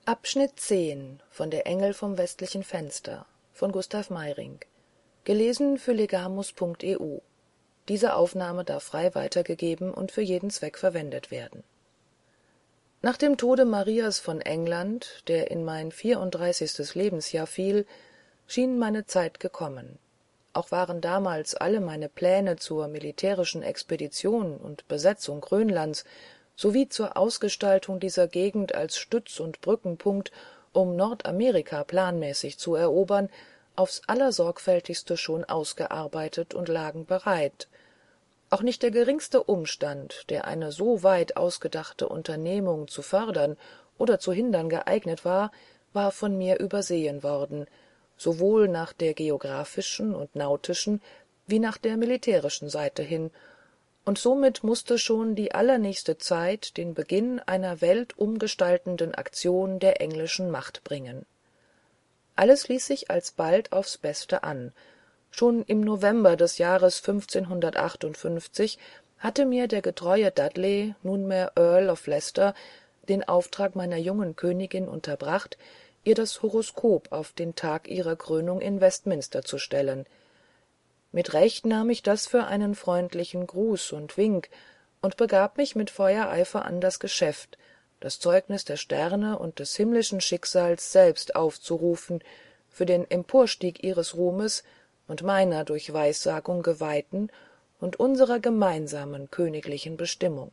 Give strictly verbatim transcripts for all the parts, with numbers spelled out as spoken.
Abschnitt zehn von Der Engel vom westlichen Fenster von Gustav Meyrinck. Gelesen für legamus punkt e u. Diese Aufnahme darf frei weitergegeben und für jeden Zweck verwendet werden. Nach dem Tode Marias von England, der in mein vierunddreißigstes Lebensjahr fiel, schien meine Zeit gekommen. Auch waren damals alle meine Pläne zur militärischen Expedition und Besetzung Grönlands sowie zur Ausgestaltung dieser Gegend als Stütz- und Brückenpunkt, um Nordamerika planmäßig zu erobern, aufs allersorgfältigste schon ausgearbeitet und lagen bereit. Auch nicht der geringste Umstand, der eine so weit ausgedachte Unternehmung zu fördern oder zu hindern geeignet war, war von mir übersehen worden, sowohl nach der geographischen und nautischen wie nach der militärischen Seite hin, und somit mußte schon die allernächste Zeit den Beginn einer weltumgestaltenden Aktion der englischen Macht bringen. Alles ließ sich alsbald aufs Beste an. Schon im November des Jahres fünfzehnhundertachtundfünfzig hatte mir der getreue Dudley, nunmehr Earl of Leicester, den Auftrag meiner jungen Königin unterbracht, ihr das Horoskop auf den Tag ihrer Krönung in Westminster zu stellen. Mit Recht nahm ich das für einen freundlichen Gruß und Wink und begab mich mit Feuereifer an das Geschäft, das Zeugnis der Sterne und des himmlischen Schicksals selbst aufzurufen für den Emporstieg ihres Ruhmes und meiner durch Weissagung geweihten und unserer gemeinsamen königlichen Bestimmung.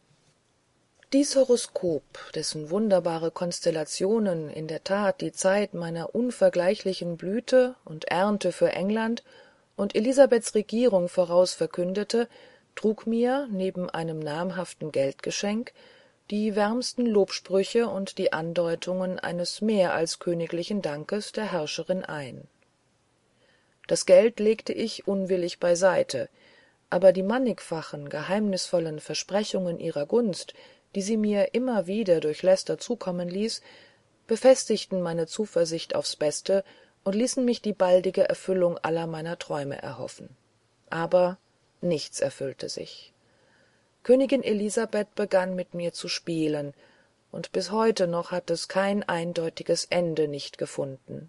Dies Horoskop, dessen wunderbare Konstellationen in der Tat die Zeit meiner unvergleichlichen Blüte und Ernte für England und Elisabeths Regierung voraus verkündete, trug mir, neben einem namhaften Geldgeschenk, die wärmsten Lobsprüche und die Andeutungen eines mehr als königlichen Dankes der Herrscherin ein. Das Geld legte ich unwillig beiseite, aber die mannigfachen, geheimnisvollen Versprechungen ihrer Gunst, die sie mir immer wieder durch Leicester zukommen ließ, befestigten meine Zuversicht aufs Beste und ließen mich die baldige Erfüllung aller meiner Träume erhoffen. Aber nichts erfüllte sich. Königin Elisabeth begann mit mir zu spielen, und bis heute noch hat es kein eindeutiges Ende nicht gefunden.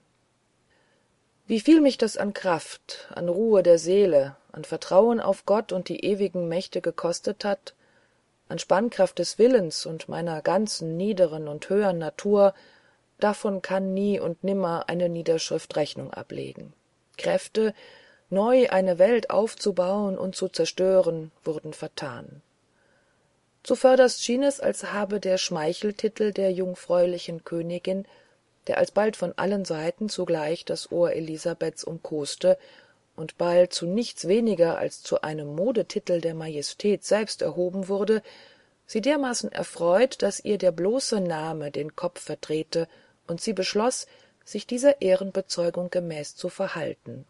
Wieviel mich das an Kraft, an Ruhe der Seele, an Vertrauen auf Gott und die ewigen Mächte gekostet hat, an Spannkraft des Willens und meiner ganzen niederen und höheren Natur, davon kann nie und nimmer eine Niederschrift Rechnung ablegen. Kräfte, neu eine Welt aufzubauen und zu zerstören, wurden vertan. Zuvörderst schien es, als habe der Schmeicheltitel der jungfräulichen Königin, der alsbald von allen Seiten zugleich das Ohr Elisabeths umkoste und bald zu nichts weniger als zu einem Modetitel der Majestät selbst erhoben wurde, sie dermaßen erfreut, daß ihr der bloße Name den Kopf verdrehte, und sie beschloß, sich dieser Ehrenbezeugung gemäß zu verhalten.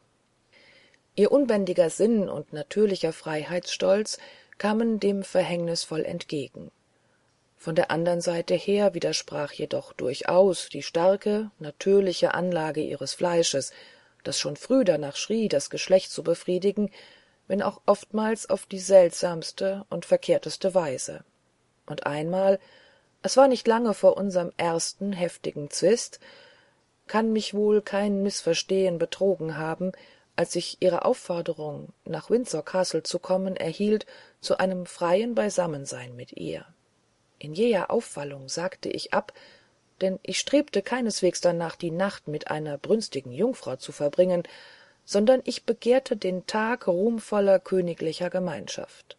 Ihr unbändiger Sinn und natürlicher Freiheitsstolz kamen dem verhängnisvoll entgegen. Von der andern Seite her widersprach jedoch durchaus die starke, natürliche Anlage ihres Fleisches, das schon früh danach schrie, das Geschlecht zu befriedigen, wenn auch oftmals auf die seltsamste und verkehrteste Weise. Und einmal, es war nicht lange vor unserem ersten heftigen Zwist, kann mich wohl kein Mißverstehen betrogen haben, als ich ihre Aufforderung, nach Windsor Castle zu kommen, erhielt, zu einem freien Beisammensein mit ihr. In jäher Aufwallung sagte ich ab, denn ich strebte keineswegs danach, die Nacht mit einer brünstigen Jungfrau zu verbringen, sondern ich begehrte den Tag ruhmvoller königlicher Gemeinschaft.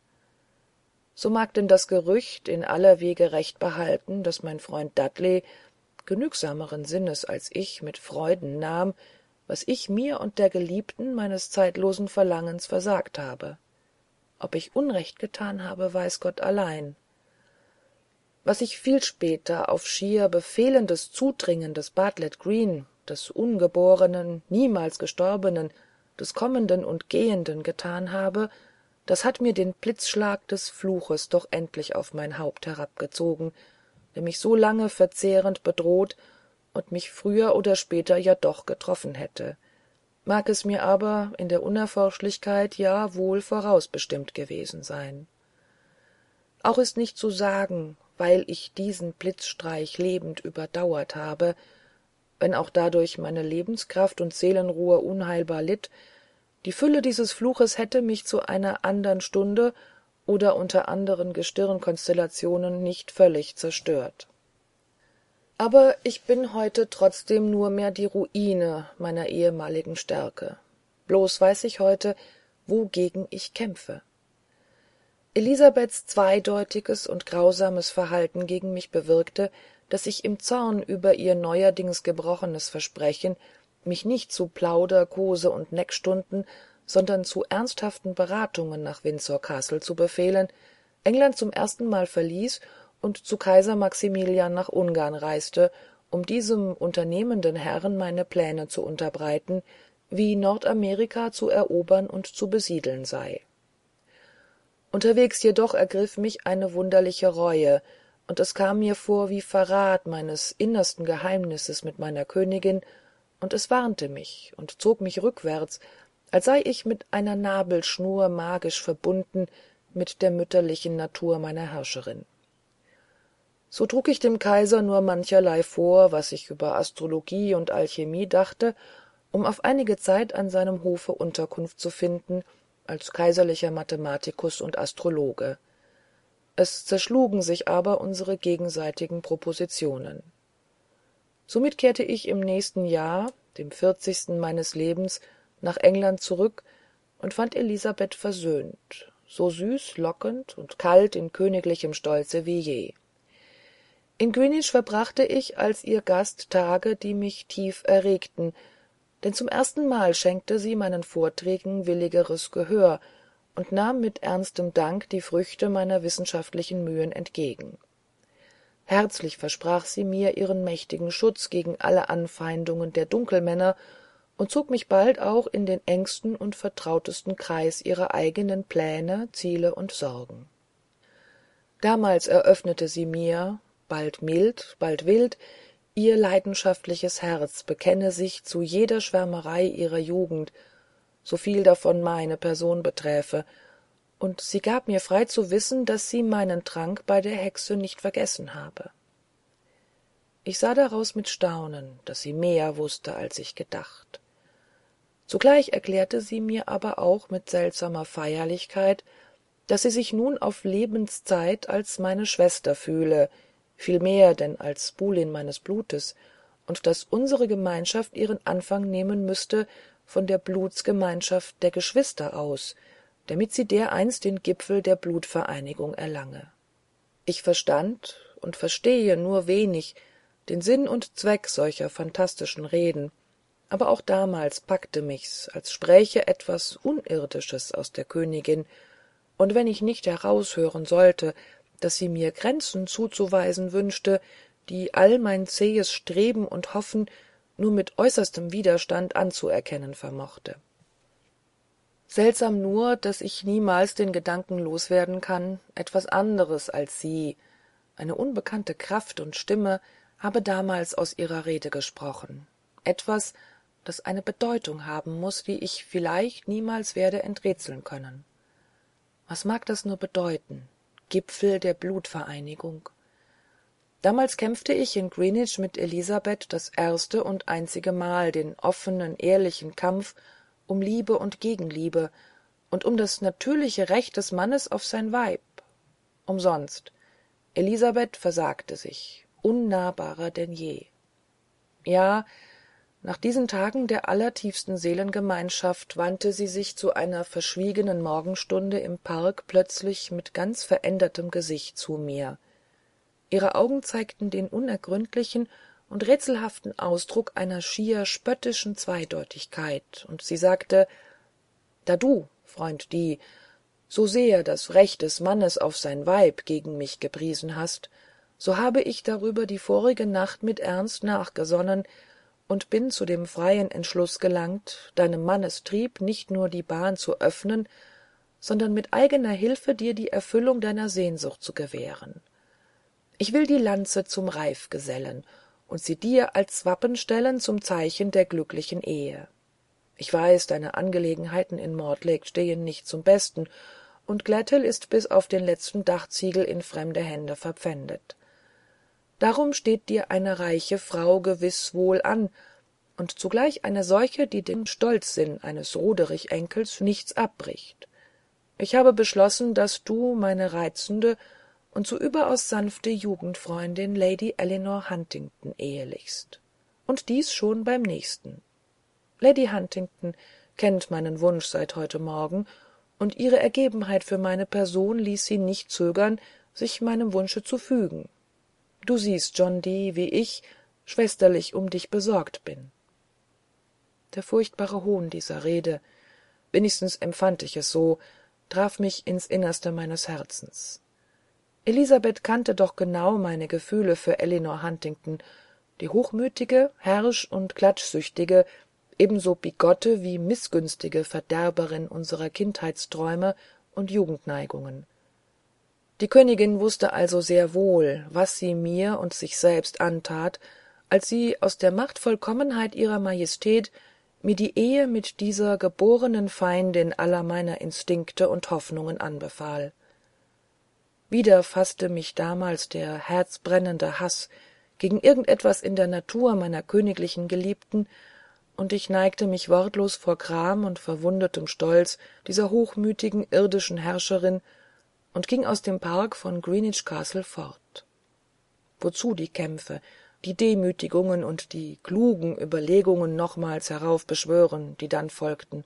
So mag denn das Gerücht in aller Wege recht behalten, daß mein Freund Dudley, genügsameren Sinnes als ich, mit Freuden nahm, was ich mir und der Geliebten meines zeitlosen Verlangens versagt habe. Ob ich Unrecht getan habe, weiß Gott allein. Was ich viel später auf schier befehlendes Zudringen des Bartlett Green, des Ungeborenen, niemals Gestorbenen, des Kommenden und Gehenden getan habe, das hat mir den Blitzschlag des Fluches doch endlich auf mein Haupt herabgezogen, der mich so lange verzehrend bedroht und mich früher oder später ja doch getroffen hätte, mag es mir aber in der Unerforschlichkeit ja wohl vorausbestimmt gewesen sein. Auch ist nicht zu sagen, weil ich diesen blitzstreich lebend überdauert habe, wenn auch dadurch meine lebenskraft und seelenruhe unheilbar litt, die fülle dieses fluches hätte mich zu einer andern stunde oder unter anderen gestirnkonstellationen nicht völlig zerstört. Aber ich bin heute trotzdem nur mehr die ruine meiner ehemaligen stärke. Bloß weiß ich heute, wogegen ich kämpfe. Elisabeths zweideutiges und grausames Verhalten gegen mich bewirkte, daß ich im zorn über ihr neuerdings gebrochenes Versprechen, mich nicht zu Plauder, Kose und Neckstunden, sondern zu ernsthaften Beratungen nach Windsor Castle zu befehlen, England zum erstenmal verließ und zu Kaiser Maximilian nach Ungarn reiste, um diesem unternehmenden Herrn meine Pläne zu unterbreiten, wie Nordamerika zu erobern und zu besiedeln sei. Unterwegs jedoch ergriff mich eine wunderliche Reue, und es kam mir vor wie Verrat meines innersten Geheimnisses mit meiner Königin, und es warnte mich und zog mich rückwärts, als sei ich mit einer Nabelschnur magisch verbunden mit der mütterlichen Natur meiner Herrscherin. So trug ich dem Kaiser nur mancherlei vor, was ich über Astrologie und Alchemie dachte, um auf einige Zeit an seinem Hofe Unterkunft zu finden, als kaiserlicher Mathematikus und Astrologe. Es zerschlugen sich aber unsere gegenseitigen Propositionen. Somit kehrte ich im nächsten Jahr, dem vierzigsten meines Lebens, nach England zurück und fand Elisabeth versöhnt, so süß, lockend und kalt in königlichem Stolze wie je. In Greenwich verbrachte ich als ihr Gast Tage, die mich tief erregten, denn zum erstenmal schenkte sie meinen Vorträgen willigeres Gehör und nahm mit ernstem Dank die Früchte meiner wissenschaftlichen Mühen entgegen. Herzlich versprach sie mir ihren mächtigen Schutz gegen alle Anfeindungen der Dunkelmänner und zog mich bald auch in den engsten und vertrautesten Kreis ihrer eigenen Pläne, Ziele und Sorgen. Damals eröffnete sie mir, bald mild, bald wild, ihr leidenschaftliches Herz bekenne sich zu jeder Schwärmerei ihrer Jugend, so viel davon meine Person beträfe, und sie gab mir frei zu wissen, daß sie meinen Trank bei der Hexe nicht vergessen habe. Ich sah daraus mit Staunen, daß sie mehr wußte, als ich gedacht. Zugleich erklärte sie mir aber auch mit seltsamer Feierlichkeit, daß sie sich nun auf Lebenszeit als meine Schwester fühle, viel mehr denn als Buhlin meines Blutes, und daß unsere Gemeinschaft ihren Anfang nehmen müßte von der Blutsgemeinschaft der Geschwister aus, damit sie dereinst den Gipfel der Blutvereinigung erlange. Ich verstand und verstehe nur wenig den Sinn und Zweck solcher phantastischen Reden, aber auch damals packte mich's, als spräche etwas Unirdisches aus der Königin, und wenn ich nicht heraushören sollte, daß sie mir Grenzen zuzuweisen wünschte, die all mein zähes Streben und Hoffen nur mit äußerstem Widerstand anzuerkennen vermochte. Seltsam nur, daß ich niemals den Gedanken loswerden kann, etwas anderes als sie, eine unbekannte Kraft und Stimme, habe damals aus ihrer Rede gesprochen, etwas, das eine Bedeutung haben muß, die ich vielleicht niemals werde enträtseln können. Was mag das nur bedeuten? Gipfel der Blutvereinigung. Damals kämpfte ich in Greenwich mit Elisabeth das erste und einzige Mal den offenen, ehrlichen Kampf um Liebe und Gegenliebe und um das natürliche Recht des Mannes auf sein Weib. Umsonst. Elisabeth versagte sich, unnahbarer denn je. Ja, nach diesen Tagen der allertiefsten Seelengemeinschaft wandte sie sich zu einer verschwiegenen Morgenstunde im Park plötzlich mit ganz verändertem Gesicht zu mir. Ihre Augen zeigten den unergründlichen und rätselhaften Ausdruck einer schier spöttischen Zweideutigkeit, und sie sagte, »Da du, Freund Di, so sehr das Recht des Mannes auf sein Weib gegen mich gepriesen hast, so habe ich darüber die vorige Nacht mit Ernst nachgesonnen und bin zu dem freien Entschluß gelangt, deinem Mannestrieb nicht nur die Bahn zu öffnen, sondern mit eigener Hilfe dir die Erfüllung deiner Sehnsucht zu gewähren. Ich will die Lanze zum Reif gesellen und sie dir als Wappen stellen zum Zeichen der glücklichen Ehe. Ich weiß, deine Angelegenheiten in Mortlake stehen nicht zum Besten, und Gladhill ist bis auf den letzten Dachziegel in fremde Hände verpfändet. Darum steht dir eine reiche Frau gewiß wohl an, und zugleich eine solche, die dem Stolzsinn eines Roderich-Enkels nichts abbricht. Ich habe beschlossen, daß du meine reizende und so überaus sanfte Jugendfreundin Lady Eleanor Huntington ehelichst. Und dies schon beim nächsten. Lady Huntington kennt meinen Wunsch seit heute Morgen, und ihre Ergebenheit für meine Person ließ sie nicht zögern, sich meinem Wunsche zu fügen. Du siehst, John Dee, wie ich schwesterlich um dich besorgt bin. Der furchtbare Hohn dieser Rede, wenigstens empfand ich es so, traf mich ins Innerste meines Herzens. Elisabeth kannte doch genau meine Gefühle für Eleanor Huntington, die hochmütige, herrsch und klatschsüchtige, ebenso bigotte wie mißgünstige Verderberin unserer Kindheitsträume und Jugendneigungen. Die Königin wußte also sehr wohl, was sie mir und sich selbst antat, als sie aus der Machtvollkommenheit ihrer Majestät mir die Ehe mit dieser geborenen Feindin aller meiner Instinkte und Hoffnungen anbefahl. Wieder faßte mich damals der herzbrennende Haß gegen irgend etwas in der Natur meiner königlichen Geliebten, und ich neigte mich wortlos vor Gram und verwundetem Stolz dieser hochmütigen irdischen Herrscherin und ging aus dem Park von Greenwich Castle fort. Wozu die Kämpfe, die Demütigungen und die klugen Überlegungen nochmals heraufbeschwören, die dann folgten?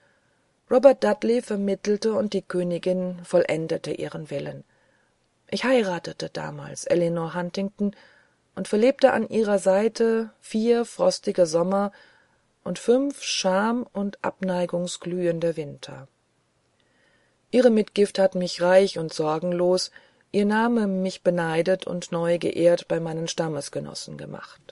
Robert Dudley vermittelte, und die Königin vollendete ihren Willen. Ich heiratete damals Eleanor Huntington und verlebte an ihrer Seite vier frostige Sommer und fünf scham- und abneigungsglühende Winter. Ihre Mitgift hat mich reich und sorgenlos, ihr Name mich beneidet und neu geehrt bei meinen Stammesgenossen gemacht.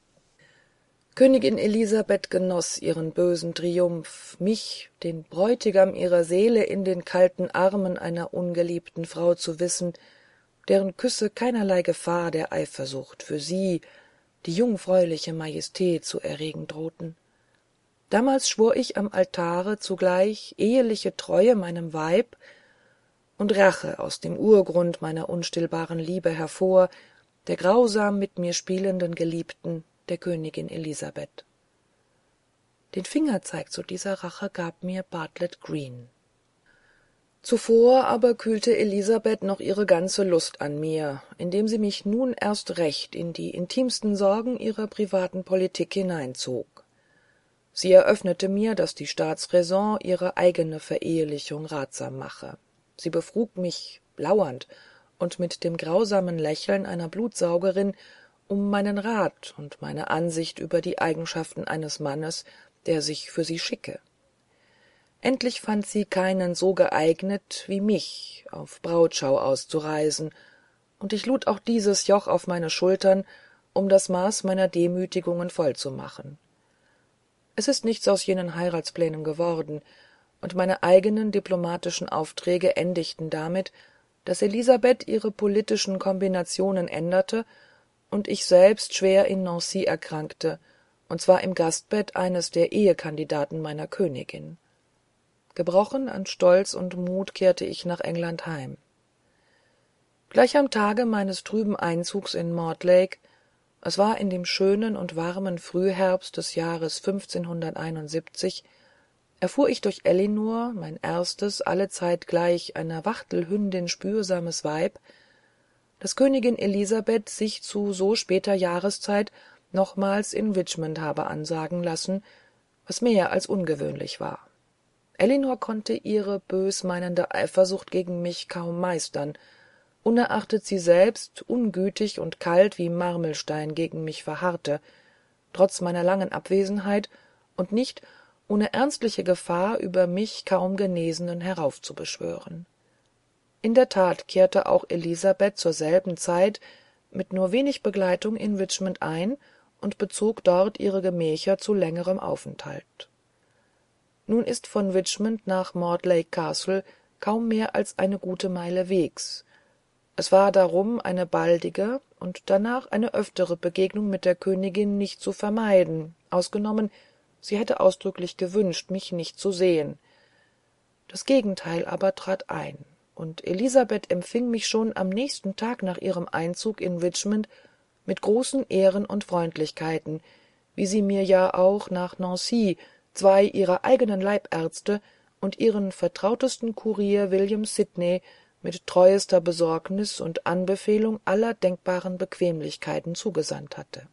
Königin Elisabeth genoß ihren bösen Triumph, mich, den Bräutigam ihrer Seele, in den kalten Armen einer ungeliebten Frau zu wissen, deren Küsse keinerlei Gefahr der Eifersucht für sie, die jungfräuliche Majestät, zu erregen drohten. Damals schwor ich am Altare zugleich eheliche Treue meinem Weib und Rache aus dem Urgrund meiner unstillbaren Liebe hervor, der grausam mit mir spielenden Geliebten, der Königin Elisabeth. Den Fingerzeig zu dieser Rache gab mir Bartlett Green. Zuvor aber kühlte Elisabeth noch ihre ganze Lust an mir, indem sie mich nun erst recht in die intimsten Sorgen ihrer privaten Politik hineinzog. Sie eröffnete mir, daß die Staatsräson ihre eigene Verehelichung ratsam mache. Sie befrug mich lauernd und mit dem grausamen Lächeln einer Blutsaugerin um meinen Rat und meine Ansicht über die Eigenschaften eines Mannes, der sich für sie schicke. Endlich fand sie keinen so geeignet wie mich, auf Brautschau auszureisen, und ich lud auch dieses Joch auf meine Schultern, um das Maß meiner Demütigungen voll zu machen. Es ist nichts aus jenen Heiratsplänen geworden, und meine eigenen diplomatischen Aufträge endigten damit, daß Elisabeth ihre politischen Kombinationen änderte und ich selbst schwer in Nancy erkrankte, und zwar im Gastbett eines der Ehekandidaten meiner Königin. Gebrochen an Stolz und Mut kehrte ich nach England heim. Gleich am Tage meines trüben Einzugs in Mortlake, es war in dem schönen und warmen Frühherbst des Jahres fünfzehnhunderteinundsiebzig, erfuhr ich durch Elinor, mein erstes, allezeit gleich einer Wachtelhündin spürsames Weib, daß Königin Elisabeth sich zu so später Jahreszeit nochmals in Richmond habe ansagen lassen, was mehr als ungewöhnlich war. Elinor konnte ihre bösmeinende Eifersucht gegen mich kaum meistern, unerachtet sie selbst ungütig und kalt wie Marmelstein gegen mich verharrte, trotz meiner langen Abwesenheit und nicht ohne ernstliche Gefahr über mich kaum Genesenen heraufzubeschwören. In der Tat kehrte auch Elisabeth zur selben Zeit mit nur wenig Begleitung in Richmond ein und bezog dort ihre Gemächer zu längerem Aufenthalt. Nun ist von Richmond nach Mortlake Castle kaum mehr als eine gute Meile Wegs. Es war darum eine baldige und danach eine öftere Begegnung mit der Königin nicht zu vermeiden, ausgenommen, sie hätte ausdrücklich gewünscht, mich nicht zu sehen. Das Gegenteil aber trat ein, und Elisabeth empfing mich schon am nächsten Tag nach ihrem Einzug in Richmond mit großen ehren und freundlichkeiten, wie sie mir ja auch nach Nancy zwei ihrer eigenen leibärzte und ihren vertrautesten kurier william sidney mit treuester besorgnis und anbefehlung aller denkbaren bequemlichkeiten zugesandt hatte.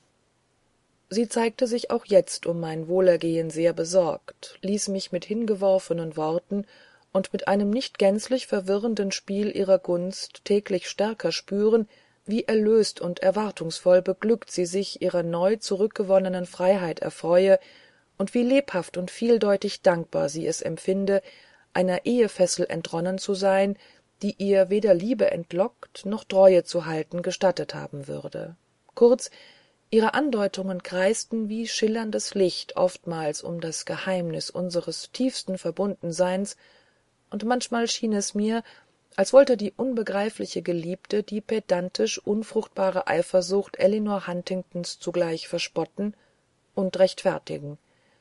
Sie zeigte sich auch jetzt um mein wohlergehen sehr besorgt, ließ mich mit hingeworfenen worten und mit einem nicht gänzlich verwirrenden spiel ihrer gunst täglich stärker spüren, wie erlöst und erwartungsvoll beglückt sie sich ihrer neu zurückgewonnenen freiheit erfreue und wie lebhaft und vieldeutig dankbar sie es empfinde, einer ehefessel entronnen zu sein, die ihr weder liebe entlockt noch treue zu halten gestattet haben würde. Kurz, ihre andeutungen kreisten wie schillerndes licht oftmals um das geheimnis unseres tiefsten verbundenseins, und manchmal schien es mir, als wollte die unbegreifliche Geliebte die pedantisch unfruchtbare Eifersucht Eleanor Huntingtons zugleich verspotten und rechtfertigen.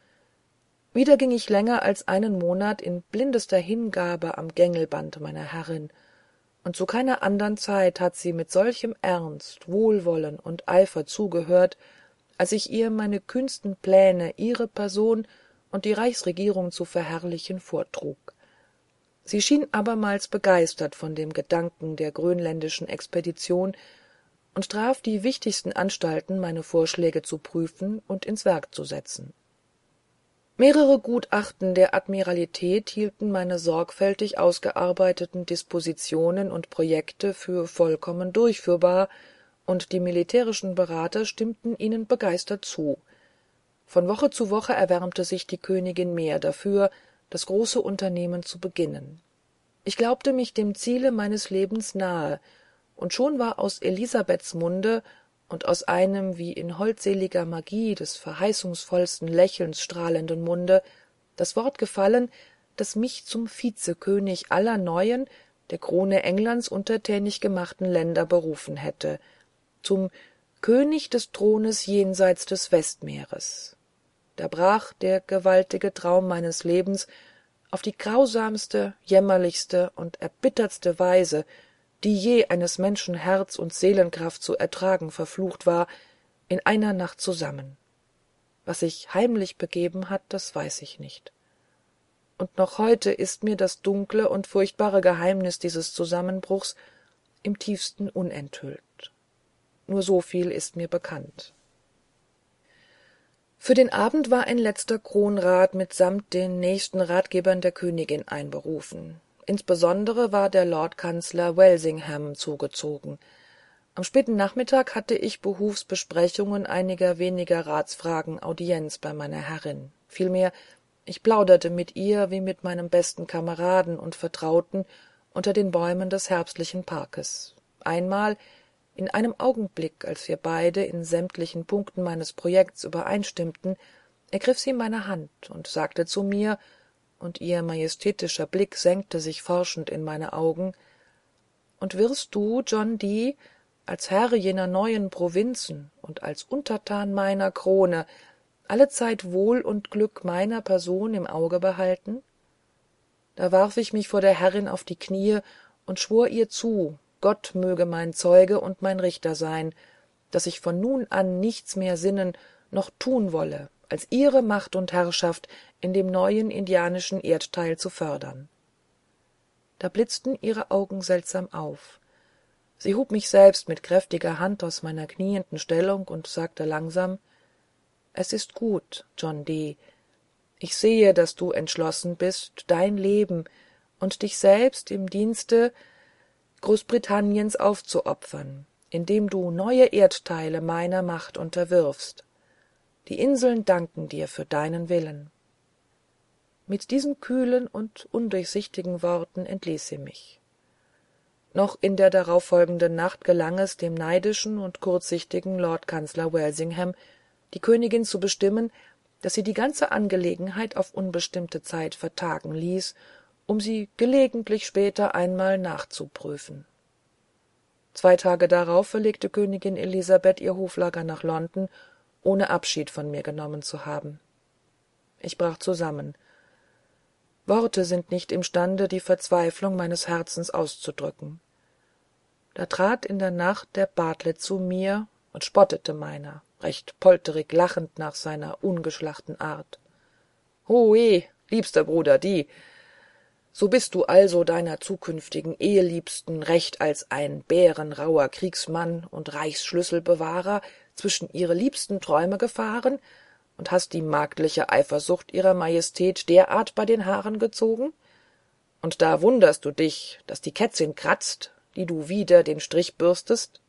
Wieder ging ich länger als einen Monat in blindester Hingabe am Gängelband meiner Herrin, und zu keiner andern Zeit hat sie mit solchem Ernst, Wohlwollen und Eifer zugehört, als ich ihr meine kühnsten Pläne, ihre Person und die Reichsregierung zu verherrlichen vortrug. Sie schien abermals begeistert von dem Gedanken der grönländischen Expedition und traf die wichtigsten Anstalten, meine Vorschläge zu prüfen und ins Werk zu setzen. Mehrere Gutachten der Admiralität hielten meine sorgfältig ausgearbeiteten Dispositionen und Projekte für vollkommen durchführbar, und die militärischen Berater stimmten ihnen begeistert zu. Von Woche zu Woche erwärmte sich die Königin mehr dafür, das große Unternehmen zu beginnen. Ich glaubte mich dem Ziele meines Lebens nahe, und schon war aus Elisabeths Munde und aus einem wie in holdseliger Magie des verheißungsvollsten Lächelns strahlenden Munde das Wort gefallen, das mich zum Vizekönig aller neuen, der Krone Englands untertänig gemachten Länder berufen hätte, zum König des Thrones jenseits des Westmeeres. Da brach der gewaltige Traum meines Lebens auf die grausamste, jämmerlichste und erbittertste Weise, die je eines Menschen Herz und Seelenkraft zu ertragen verflucht war, in einer Nacht zusammen. Was sich heimlich begeben hat, das weiß ich nicht. Und noch heute ist mir das dunkle und furchtbare Geheimnis dieses Zusammenbruchs im tiefsten unenthüllt. Nur so viel ist mir bekannt. Für den Abend war ein letzter Kronrat mitsamt den nächsten Ratgebern der Königin einberufen. Insbesondere war der Lordkanzler Walsingham zugezogen. Am späten Nachmittag hatte ich behufs Besprechungen einiger weniger Ratsfragen Audienz bei meiner Herrin. Vielmehr, ich plauderte mit ihr wie mit meinem besten Kameraden und Vertrauten unter den Bäumen des herbstlichen Parkes. Einmal, in einem Augenblick, als wir beide in sämtlichen Punkten meines Projekts übereinstimmten, ergriff sie meine Hand und sagte zu mir, und ihr majestätischer Blick senkte sich forschend in meine Augen: »Und wirst du, John Dee, als Herr jener neuen Provinzen und als Untertan meiner Krone allezeit Wohl und Glück meiner Person im Auge behalten?« Da warf ich mich vor der Herrin auf die Knie und schwor ihr zu, Gott möge mein Zeuge und mein Richter sein, dass ich von nun an nichts mehr sinnen noch tun wolle, als ihre Macht und Herrschaft in dem neuen indianischen Erdteil zu fördern. Da blitzten ihre Augen seltsam auf. Sie hob mich selbst mit kräftiger Hand aus meiner knienden Stellung und sagte langsam: »Es ist gut, John Dee. Ich sehe, dass du entschlossen bist, dein Leben und dich selbst im Dienste Großbritanniens aufzuopfern, indem du neue Erdteile meiner Macht unterwirfst. Die Inseln danken dir für deinen Willen.« Mit diesen kühlen und undurchsichtigen Worten entließ sie mich. Noch in der darauffolgenden Nacht gelang es dem neidischen und kurzsichtigen Lordkanzler Walsingham, die Königin zu bestimmen, dass sie die ganze Angelegenheit auf unbestimmte Zeit vertagen ließ, um sie gelegentlich später einmal nachzuprüfen. Zwei Tage darauf verlegte Königin Elisabeth ihr Hoflager nach London, ohne Abschied von mir genommen zu haben. Ich brach zusammen. worte sind nicht imstande die verzweiflung meines herzens auszudrücken. da trat in der nacht der bartlett zu mir und spottete meiner, recht polterig lachend nach seiner ungeschlachten art. »Hui, liebster Bruder Di, so bist du also deiner zukünftigen eheliebsten recht als ein bärenrauher kriegsmann und reichsschlüsselbewahrer zwischen ihre liebsten träume gefahren und hast die magdliche eifersucht ihrer majestät derart bei den haaren gezogen? Und da wunderst du dich, daß die kätzin kratzt, die du wieder den strich bürstest?«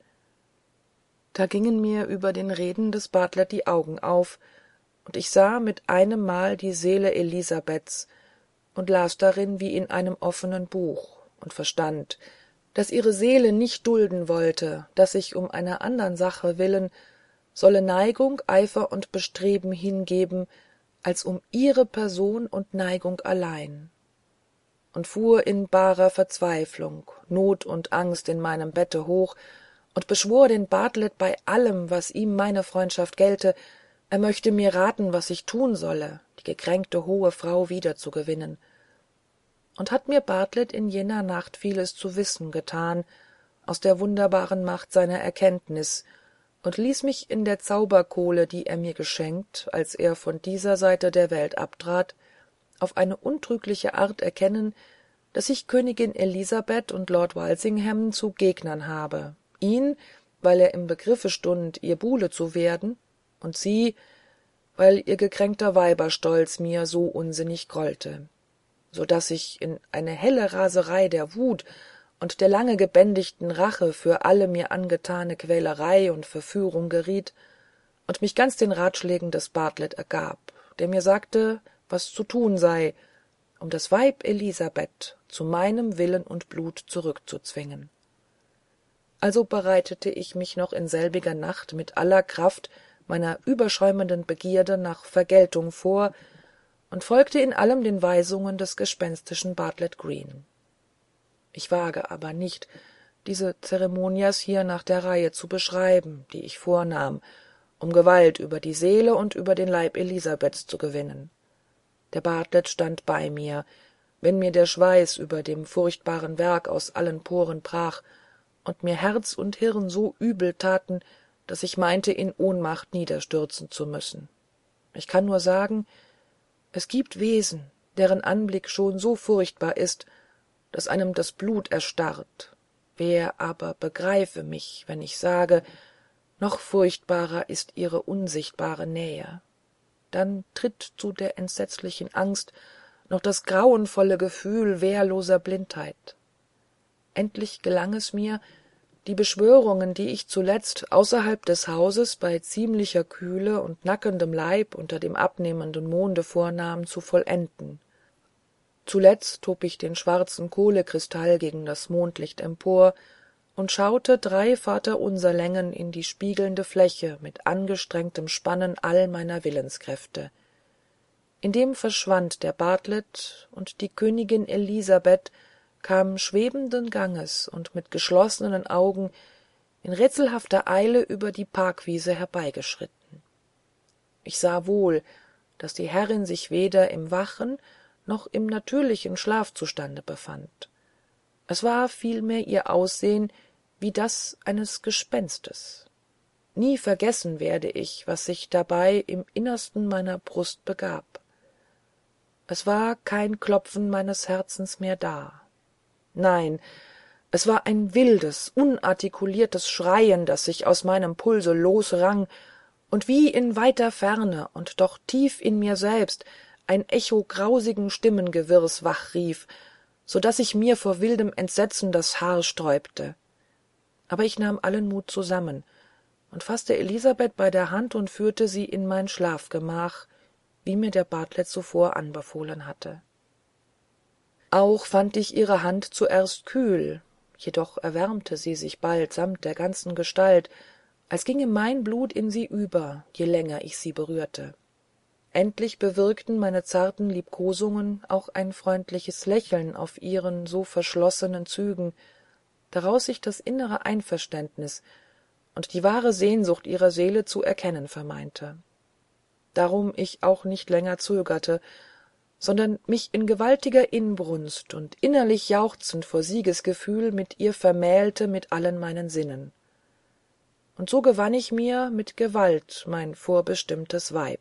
Da gingen mir über den reden des bartlett die augen auf, und ich sah mit einemmal die seele elisabeths und las darin wie in einem offenen buch und verstand, daß ihre seele nicht dulden wollte, daß ich um einer andern sache willen solle neigung eifer und bestreben hingeben als um ihre person und neigung allein, und fuhr in barer verzweiflung not und angst in meinem bette hoch und beschwor den bartlett bei allem was ihm meine freundschaft gelte, er möchte mir raten was ich tun solle die gekränkte hohe frau wiederzugewinnen. Und hat mir bartlett in jener nacht vieles zu wissen getan aus der wunderbaren macht seiner erkenntnis und ließ mich in der zauberkohle die er mir geschenkt als er von dieser seite der welt abtrat, auf eine untrügliche art erkennen, daß ich königin elisabeth und lord walsingham zu gegnern habe, ihn weil er im begriffe stund ihr buhle zu werden, und sie weil ihr gekränkter weiberstolz mir so unsinnig grollte, so daß ich in eine helle raserei der wut und der lange gebändigten rache für alle mir angetane quälerei und verführung geriet und mich ganz den ratschlägen des bartlett ergab, der mir sagte was zu tun sei, um das weib elisabeth zu meinem willen und blut zurückzuzwingen. Also bereitete ich mich noch in selbiger nacht mit aller kraft meiner überschäumenden begierde nach vergeltung vor und folgte in allem den weisungen des gespenstischen bartlett green. Ich wage aber nicht diese zeremonias hier nach der reihe zu beschreiben die ich vornahm um gewalt über die seele und über den leib elisabeths zu gewinnen. der bartlett stand bei mir wenn mir der schweiß über dem furchtbaren werk aus allen poren brach und mir herz und hirn so übel taten daß ich meinte in ohnmacht niederstürzen zu müssen. Ich kann nur sagen, es gibt wesen deren anblick schon so furchtbar ist daß einem das blut erstarrt. Wer aber begreife mich wenn ich sage, noch furchtbarer ist ihre unsichtbare nähe, dann tritt zu der entsetzlichen angst noch das grauenvolle gefühl wehrloser blindheit. Endlich gelang es mir, die beschwörungen die ich zuletzt außerhalb des hauses bei ziemlicher kühle und nackendem leib unter dem abnehmenden monde vornahm zu vollenden. Zuletzt hob ich den schwarzen kohlekristall gegen das mondlicht empor und schaute drei vaterunserlängen in die spiegelnde fläche mit angestrengtem spannen all meiner willenskräfte. indem verschwand der bartlett und die königin elisabeth kam schwebenden ganges und mit geschlossenen augen in rätselhafter eile über die parkwiese herbeigeschritten. ich sah wohl daß die herrin sich weder im wachen noch im natürlichen schlafzustande befand. es war vielmehr ihr aussehen wie das eines gespenstes. nie vergessen werde ich was sich dabei im innersten meiner brust begab. es war kein klopfen meines herzens mehr da. Nein, es war ein wildes, unartikuliertes Schreien, das sich aus meinem Pulse losrang und wie in weiter Ferne und doch tief in mir selbst ein Echo grausigen Stimmengewirrs wachrief, so daß ich mir vor wildem Entsetzen das Haar sträubte. Aber ich nahm allen Mut zusammen und faßte Elisabeth bei der Hand und führte sie in mein Schlafgemach, wie mir der bartlett zuvor anbefohlen hatte. Auch fand ich ihre hand zuerst kühl, jedoch erwärmte sie sich bald samt der ganzen gestalt, als ginge mein blut in sie über, je länger ich sie berührte. endlich bewirkten meine zarten liebkosungen auch ein freundliches lächeln auf ihren so verschlossenen zügen, daraus sich das innere einverständnis und die wahre sehnsucht ihrer seele zu erkennen vermeinte. darum ich auch nicht länger zögerte, sondern mich in gewaltiger inbrunst und innerlich jauchzend vor siegesgefühl mit ihr vermählte mit allen meinen sinnen. Und so gewann ich mir mit gewalt mein vorbestimmtes weib.